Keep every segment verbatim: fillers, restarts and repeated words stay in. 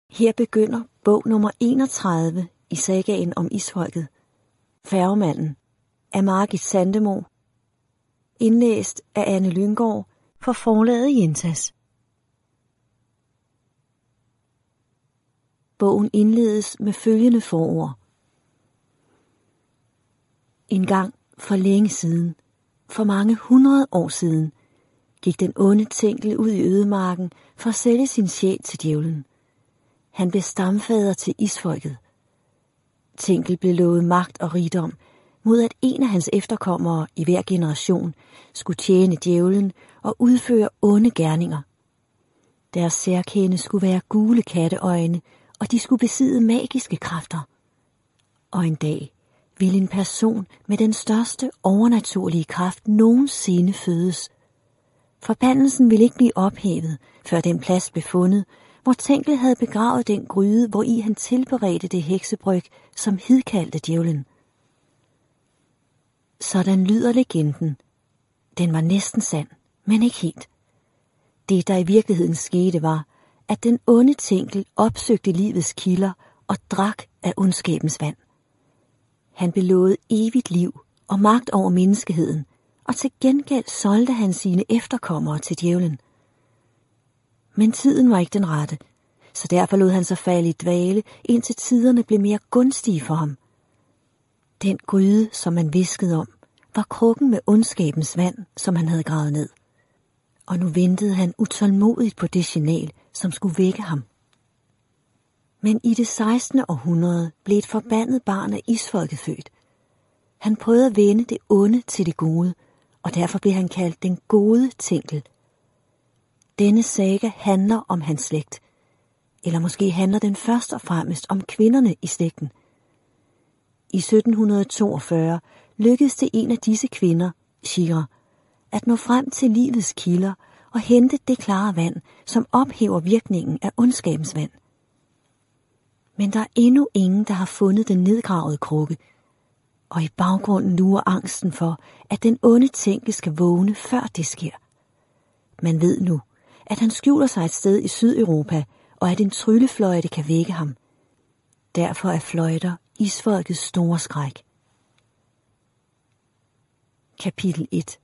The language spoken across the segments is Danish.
Her begynder bog nummer enogtredive i sagaen om Isfolket, Færgemanden, af Margit Sandemo, indlæst af Anne Lynggaard for forlaget Jentas. Bogen indledes med følgende forord. En gang for længe siden, for mange hundrede år siden, gik den onde Tengel ud i ødemarken for at sælge sin sjæl til djævlen. Han blev stamfader til Isfolket. Tengel blev lovet magt og rigdom, mod at en af hans efterkommere i hver generation skulle tjene djævlen og udføre onde gerninger. Deres særkende skulle være gule katteøjne, og de skulle besidde magiske kræfter. Og en dag ville en person med den største overnaturlige kraft nogensinde fødes. Forbandelsen ville ikke blive ophævet, før den plads blev fundet, hvor Tengel havde begravet den gryde, hvor i han tilberedte det heksebryg, som hidkaldte djævlen. Sådan lyder legenden. Den var næsten sand, men ikke helt. Det, der i virkeligheden skete, var, at den onde Tengel opsøgte livets kilder og drak af ondskabens vand. Han blev lovet evigt liv og magt over menneskeheden, og til gengæld solgte han sine efterkommere til djævlen. Men tiden var ikke den rette, så derfor lod han sig falde i dvale, indtil tiderne blev mere gunstige for ham. Den gryde, som man hviskede om, var krukken med ondskabens vand, som han havde gravet ned. Og nu ventede han utålmodigt på det signal, som skulle vække ham. Men i det sekstende århundrede blev et forbandet barn af Isfolket født. Han prøvede at vende det onde til det gode, og derfor blev han kaldt den gode Tengel. Denne saga handler om hans slægt, eller måske handler den først og fremmest om kvinderne i slægten. I sytten toogfyrre lykkedes det en af disse kvinder, Shira, at nå frem til livets kilder og hente det klare vand, som ophæver virkningen af ondskabens vand. Men der er endnu ingen, der har fundet den nedgravede krukke, og i baggrunden lurer angsten for, at den onde Tengel skal vågne, før det sker. Man ved nu, at han skjuler sig et sted i Sydeuropa, og at en tryllefløjte kan vække ham. Derfor er fløjter Isfolkets store skræk. Kapitel et.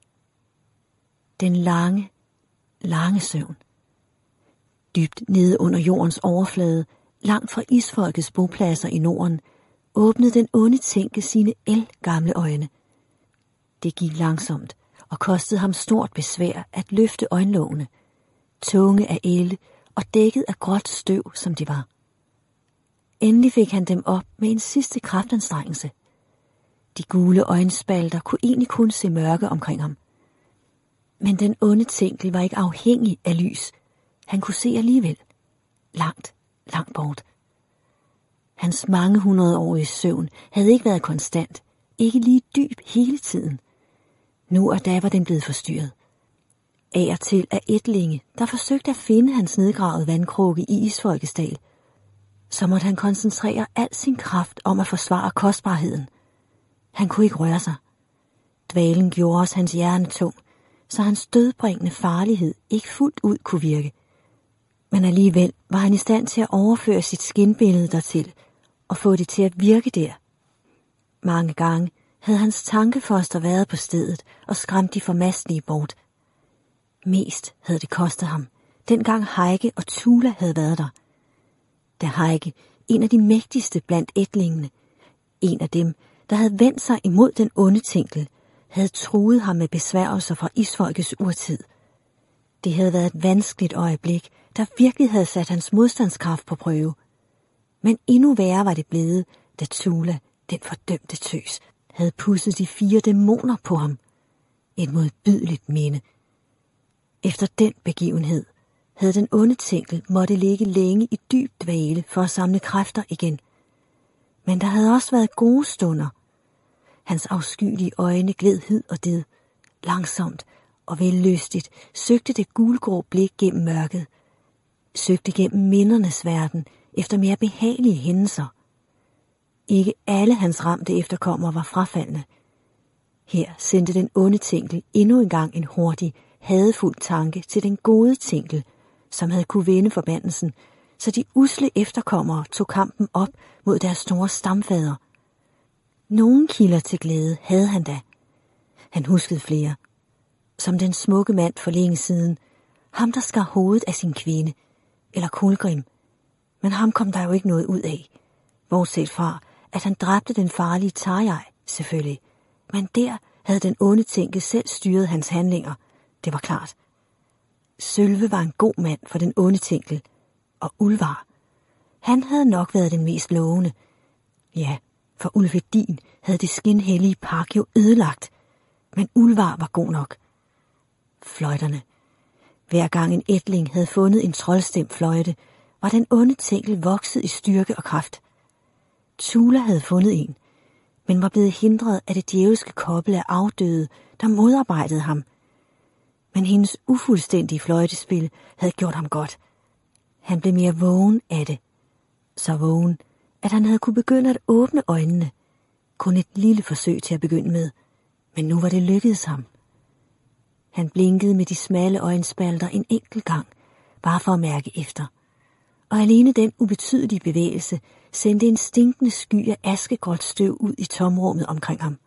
Den lange, lange søvn. Dybt nede under jordens overflade, langt fra Isfolkets bopladser i Norden, åbnede den onde Tengel sine ældgamle øjne. Det gik langsomt og kostede ham stort besvær at løfte øjenlågene, tunge af ælde og dækket af gråt støv, som de var. Endelig fik han dem op med en sidste kraftanstrengelse. De gule øjenspalter kunne egentlig kun se mørke omkring ham. Men den onde Tengel var ikke afhængig af lys. Han kunne se alligevel. Langt, langt bort. Hans mange hundredårige søvn havde ikke været konstant, ikke lige dyb hele tiden. Nu og da var den blevet forstyrret. Af og til af etlinge, der forsøgte at finde hans nedgravede vandkrukke i Isfolkets dal. Så måtte han koncentrere al sin kraft om at forsvare kostbarheden. Han kunne ikke røre sig. Dvalen gjorde også hans hjerne tung, så hans dødbringende farlighed ikke fuldt ud kunne virke. Men alligevel var han i stand til at overføre sit skinbillede dertil og få det til at virke der. Mange gange havde hans tankefoster været på stedet og skræmt de formastelige bort. Mest havde det kostet ham, dengang Heike og Tula havde været der. Da Heike, en af de mægtigste blandt ætlingene, en af dem, der havde vendt sig imod den onde Tengel, havde truet ham med besværgelser fra Isfolkets urtid. Det havde været et vanskeligt øjeblik, der virkelig havde sat hans modstandskraft på prøve. Men endnu værre var det blevet, da Tula, den fordømte tøs, havde pudset de fire dæmoner på ham. Et modbydeligt minde. Efter den begivenhed havde den onde Tengel måtte ligge længe i dyb dvale for at samle kræfter igen. Men der havde også været gode stunder. Hans afskyelige øjne gled hid og did. Langsomt og vellystigt søgte det gulgrå blik gennem mørket. Søgte gennem mindernes verden efter mere behagelige hændelser. Ikke alle hans ramte efterkommere var frafaldne. Her sendte den onde Tengel endnu engang en hurtig, hadefuld tanke til den gode Tengel, som havde kunne vende forbandelsen, så de usle efterkommere tog kampen op mod deres store stamfader. Nogle kilder til glæde havde han da. Han huskede flere. Som den smukke mand for længe siden, ham der skar hovedet af sin kvinde, eller Kulgrim. Men ham kom der jo ikke noget ud af, bortset fra, at han dræbte den farlige Tarjei, selvfølgelig. Men der havde den onde tænke selv styret hans handlinger, det var klart. Sølve var en god mand for den onde tænkel, og Ulvar, han havde nok været den mest lovende. Ja, for Ulvedin havde det skinhellige park jo ødelagt, men Ulvar var god nok. Fløjterne. Hver gang en ætling havde fundet en troldstemt fløjte, var den onde tænkel vokset i styrke og kraft. Tula havde fundet en, men var blevet hindret af det djævelske kobbel af afdøde, der modarbejdede ham. Men hendes ufuldstændige fløjtespil havde gjort ham godt. Han blev mere vågen af det. Så vågen, at han havde kunne begynde at åbne øjnene. Kun et lille forsøg til at begynde med, men nu var det lykkedes ham. Han blinkede med de smalle øjenspalter en enkelt gang, bare for at mærke efter. Og alene den ubetydelige bevægelse sendte en stinkende sky af askegråt støv ud i tomrummet omkring ham.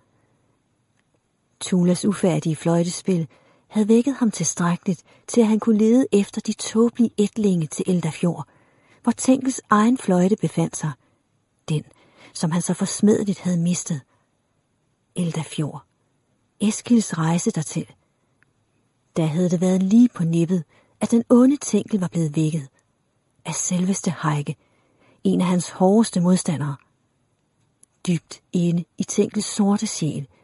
Tulas ufærdige fløjtespil havde vækket ham tilstrækkeligt til, at han kunne lede efter de tåbelige ætlinge til Eldafjord, hvor Tenkels egen fløjte befandt sig. Den, som han så forsmedeligt havde mistet. Eldafjord. Eskilds rejse dertil. Der havde det været lige på nippet, at den onde Tenkel var blevet vækket. Af selveste Heike, en af hans hårdeste modstandere. Dybt inde i Tenkels sorte sjæl